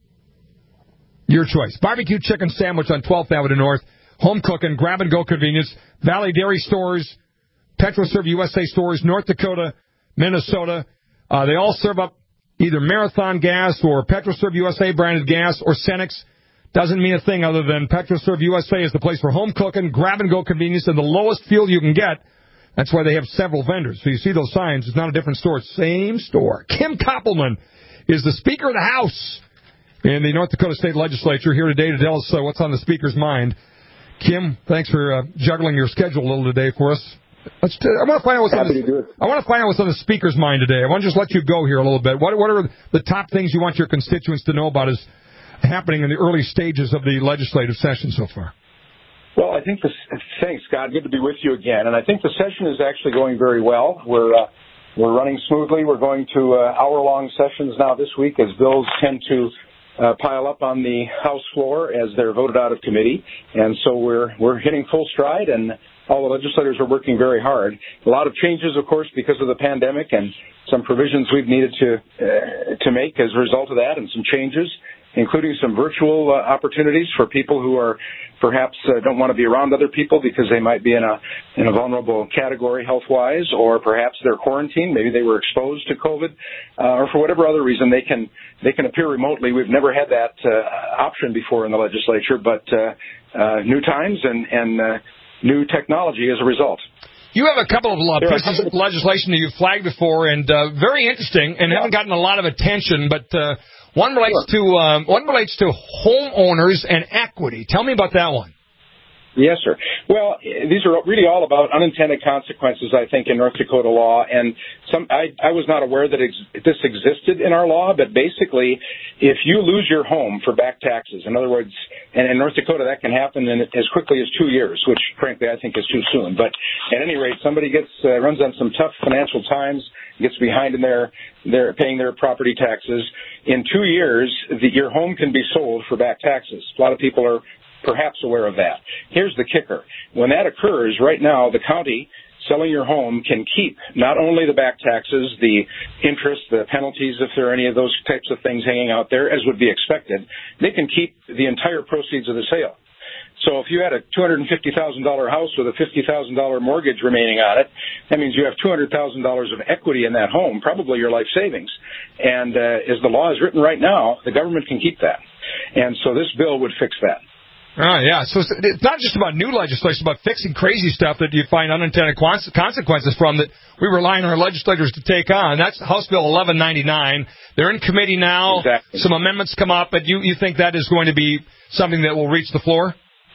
[SPEAKER 2] Your choice. Barbecue chicken sandwich on twelfth Avenue North. Home cooking, grab-and-go convenience. Valley Dairy Stores, PetroServe U S A stores, North Dakota, Minnesota. Uh, they all serve up either Marathon gas or PetroServe U S A branded gas or Cenex. Doesn't mean a thing other than PetroServe U S A is the place for home cooking, grab-and-go convenience, and the lowest fuel you can get. That's why they have several vendors. So you see those signs. It's not a different store. It's the same store. Kim Koppelman is the Speaker of the House in the North Dakota State Legislature, here today to tell us uh, what's on the Speaker's mind. Kim, thanks for uh, juggling your schedule a little today for us. Let's t- I want to find out what's on the, I want to find out what's on the Speaker's mind today. I want to just let you go here a little bit. What, what are the top things you want your constituents to know about is happening in the early stages of the legislative session so far?
[SPEAKER 3] Well, I think this, thanks, Scott. Good to be with you again. And I think the session is actually going very well. We're uh, we're running smoothly. We're going to uh, hour-long sessions now this week as bills tend to uh, pile up on the House floor as they're voted out of committee. And so we're we're hitting full stride, and all the legislators are working very hard. A lot of changes, of course, because of the pandemic, and some provisions we've needed to uh, to make as a result of that, and some changes, including some virtual uh, opportunities for people who are perhaps uh, don't want to be around other people because they might be in a in a vulnerable category health-wise, or perhaps they're quarantined, maybe they were exposed to COVID, uh, or for whatever other reason they can they can appear remotely. We've never had that uh, option before in the legislature, but uh, uh, new times and and uh, new technology as a result.
[SPEAKER 2] You have a couple of uh, pieces of legislation that you've flagged before, and uh, very interesting, and yeah. haven't gotten a lot of attention, but. Uh, One relates to um, one relates to homeowners and equity. Tell me about that one.
[SPEAKER 3] Yes, sir. Well, these are really all about unintended consequences, I think, in North Dakota law. And some I, I was not aware that ex- this existed in our law, but basically, if you lose your home for back taxes, in other words, and in North Dakota that can happen in as quickly as two years, which frankly I think is too soon. But at any rate, somebody gets uh, runs on some tough financial times, gets behind in their their paying their property taxes. In two years, the, your home can be sold for back taxes. A lot of people are perhaps aware of that. Here's the kicker. When that occurs, right now, the county selling your home can keep not only the back taxes, the interest, the penalties, if there are any of those types of things hanging out there, as would be expected, they can keep the entire proceeds of the sale. So if you had a two hundred fifty thousand dollars house with a fifty thousand dollars mortgage remaining on it, that means you have two hundred thousand dollars of equity in that home, probably your life savings. And uh, as the law is written right now, the government can keep that. And so this bill would fix that.
[SPEAKER 2] Oh, yeah. So it's not just about new legislation, about fixing crazy stuff that you find unintended consequences from that we rely on our legislators to take on. That's House Bill eleven ninety-nine. They're in committee now.
[SPEAKER 3] Exactly.
[SPEAKER 2] Some amendments come up, but you, you think that is going to be something that will reach the floor?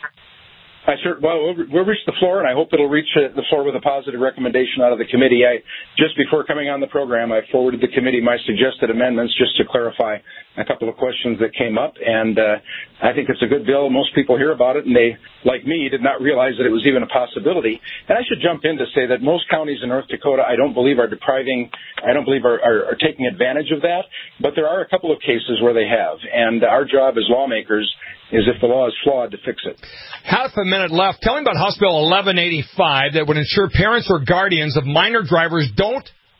[SPEAKER 3] I sure, well, we'll, we'll reach the floor, and I hope it'll reach uh, the floor with a positive recommendation out of the committee. I, just before coming on the program, I forwarded the committee my suggested amendments just to clarify a couple of questions that came up, and uh, I think it's a good bill. Most people hear about it, and they, like me, did not realize that it was even a possibility. And I should jump in to say that most counties in North Dakota, I don't believe are depriving, I don't believe are, are, are taking advantage of that, but there are a couple of cases where they have, and our job as lawmakers is, if the law is flawed, to fix it.
[SPEAKER 2] Half a minute left. Tell me about House Bill eleven eighty-five that would ensure parents or guardians of minor drivers don't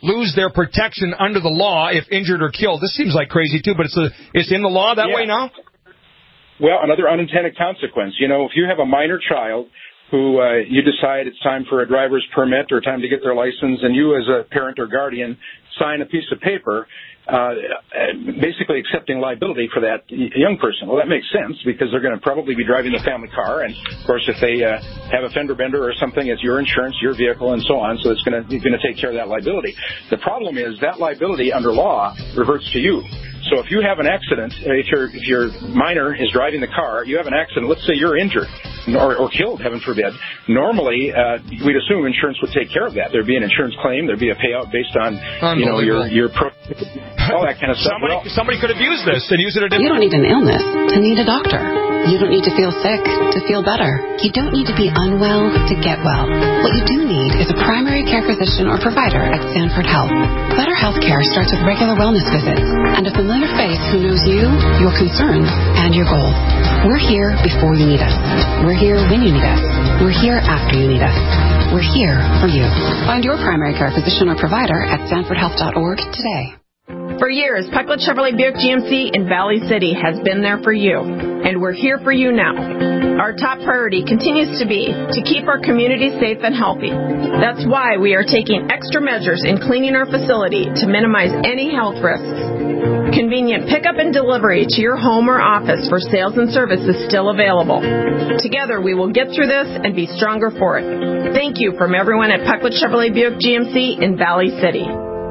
[SPEAKER 2] lose their protection under the law if injured or killed. This seems like crazy, too, but it's a, it's in the law that
[SPEAKER 3] yeah.
[SPEAKER 2] way now?
[SPEAKER 3] Well, another unintended consequence. You know, if you have a minor child who uh, you decide it's time for a driver's permit or time to get their license, and you as a parent or guardian sign a piece of paper uh, basically accepting liability for that young person. Well, that makes sense because they're going to probably be driving the family car, and, of course, if they uh, have a fender bender or something, it's your insurance, your vehicle, and so on, so it's going to, you're going to take care of that liability. The problem is that liability under law reverts to you. So if you have an accident, if your if your minor is driving the car, you have an accident, let's say you're injured or, or killed, heaven forbid, normally uh, we'd assume insurance would take care of that. There'd be an insurance claim, there'd be a payout based on, you know, your, your pro- all that kind of stuff.
[SPEAKER 2] Somebody,
[SPEAKER 3] well,
[SPEAKER 2] somebody could have used this and used it a different
[SPEAKER 4] You don't need an illness to need a doctor. You don't need to feel sick to feel better. You don't need to be unwell to get well. What you do need is a primary care physician or provider at Stanford Health. Better health care starts with regular wellness visits and a familiar face who knows you, your concerns, and your goals. We're here before you need us. We're here when you need us. We're here after you need us. We're here for you. Find your primary care physician or provider at stanford health dot org today.
[SPEAKER 22] For years, Pecklet Chevrolet Buick G M C in Valley City has been there for you, and we're here for you now. Our top priority continues to be to keep our community safe and healthy. That's why we are taking extra measures in cleaning our facility to minimize any health risks. Convenient pickup and delivery to your home or office for sales and service is still available. Together, we will get through this and be stronger for it. Thank you from everyone at Pecklet Chevrolet Buick G M C in Valley City.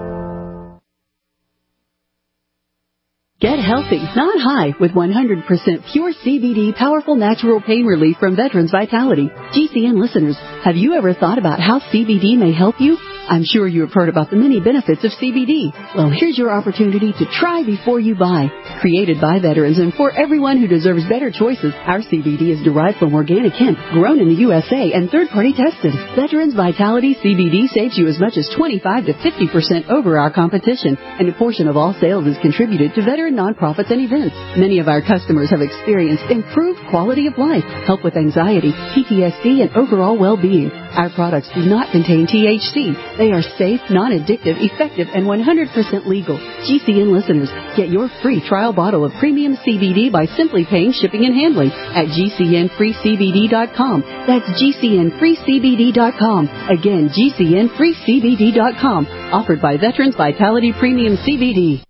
[SPEAKER 23] Get healthy, not high, with one hundred percent pure C B D powerful natural pain relief from Veterans Vitality. G C N listeners, have you ever thought about how C B D may help you? I'm sure you have heard about the many benefits of C B D. Well, here's your opportunity to try before you buy. Created by veterans and for everyone who deserves better choices, our C B D is derived from organic hemp, grown in the U S A and third-party tested. Veterans Vitality C B D saves you as much as twenty-five to fifty percent over our competition, and a portion of all sales is contributed to veteran nonprofits and events. Many of our customers have experienced improved quality of life, help with anxiety, P T S D, and overall well-being. Our products do not contain T H C. They are safe, non-addictive, effective, and one hundred percent legal. G C N listeners, get your free trial bottle of premium C B D by simply paying shipping and handling at G C N free C B D dot com. That's G C N free C B D dot com. Again, G C N free C B D dot com. Offered by Veterans Vitality Premium C B D.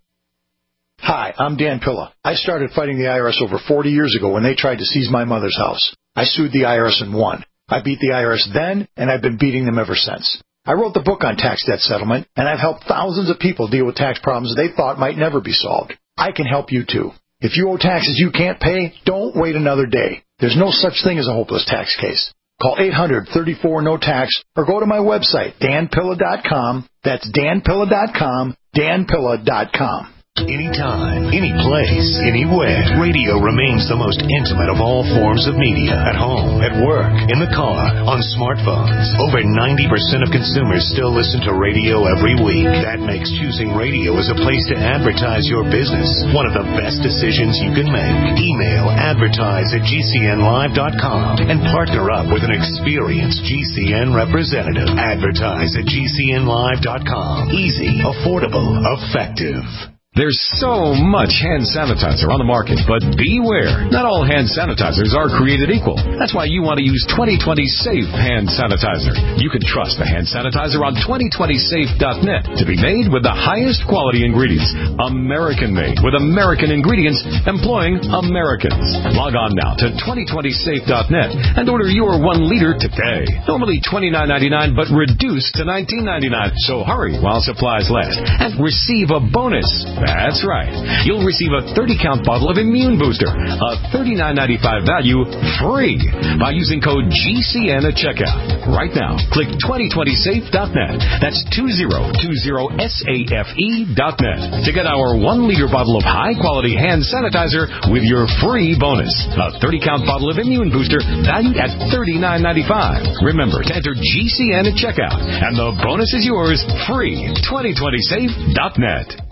[SPEAKER 24] Hi, I'm Dan Pilla. I started fighting the I R S over forty years ago when they tried to seize my mother's house. I sued the I R S and won. I beat the I R S then, and I've been beating them ever since. I wrote the book on tax debt settlement, and I've helped thousands of people deal with tax problems they thought might never be solved. I can help you, too. If you owe taxes you can't pay, don't wait another day. There's no such thing as a hopeless tax case. Call eight hundred, thirty-four, no tax or go to my website, dan pilla dot com. That's dan pilla dot com, dan pilla dot com.
[SPEAKER 25] Anytime, any place, anywhere, radio remains the most intimate of all forms of media. At home, at work, in the car, on smartphones. Over ninety percent of consumers still listen to radio every week. That makes choosing radio as a place to advertise your business one of the best decisions you can make. Email advertise at G C N live dot com and partner up with an experienced G C N representative. Advertise at G C N live dot com. Easy, affordable, effective.
[SPEAKER 26] There's so much hand sanitizer on the market, but beware. Not all hand sanitizers are created equal. That's why you want to use twenty twenty Safe Hand Sanitizer. You can trust the hand sanitizer on twenty twenty safe dot net to be made with the highest quality ingredients. American-made with American ingredients employing Americans. Log on now to twenty twenty safe dot net and order your one liter today. Normally twenty-nine ninety-nine, but reduced to nineteen ninety-nine. So hurry while supplies last and receive a bonus. That's right. You'll receive a thirty count bottle of Immune Booster, a thirty-nine ninety-five value, free by using code G C N at checkout. Right now, click twenty twenty safe dot net. That's twenty twenty safe dot net to get our one liter bottle of high-quality hand sanitizer with your free bonus. A thirty count bottle of Immune Booster valued at thirty-nine ninety-five. Remember to enter G C N at checkout, and the bonus is yours free. twenty twenty safe dot net.